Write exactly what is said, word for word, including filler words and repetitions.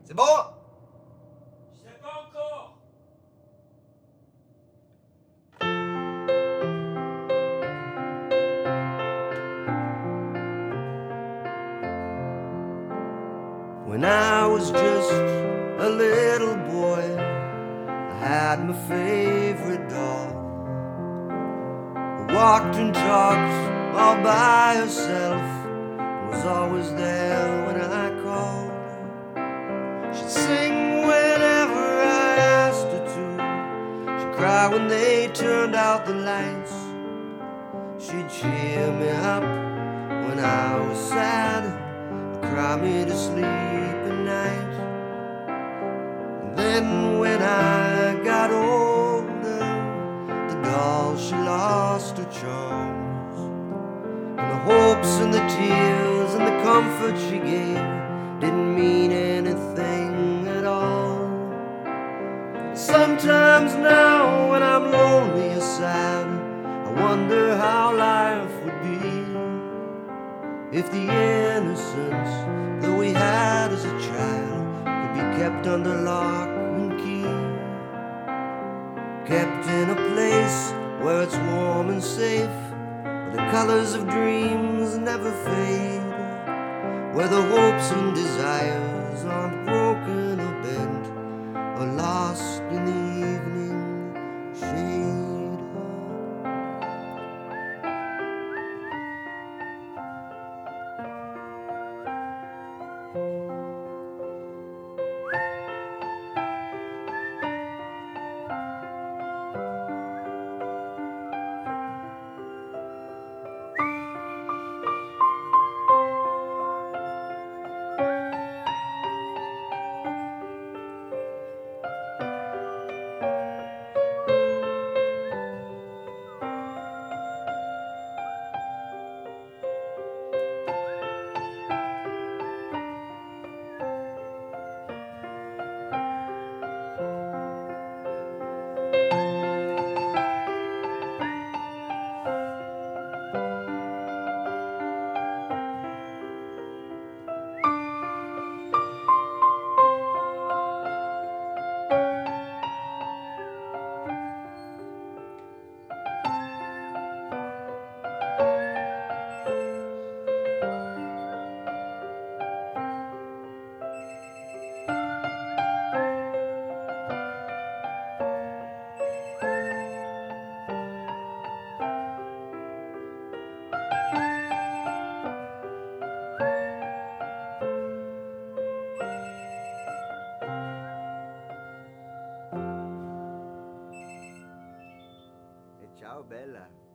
C'est bon? Je sais pas encore. When I was just a little boy, I had my favorite doll, who walked and talked all by herself, and was always there when I called. She'd sing whenever I asked her to. She'd cry when they turned out the lights. She'd cheer me up when I was sad, cry me to sleep at night. And then when I got older, the doll, she lost her charms, and the hopes and the tears and the comfort she gave didn't mean anything at all. Sometimes now when I'm lonely or sad, I wonder how life would be if the innocence that we had as a child could be kept under lock and key, kept in a place where it's warm and safe, where the colors of dreams never fade, where the hopes and desires aren't broken or bent or lost in the evening shade. Ciao bella.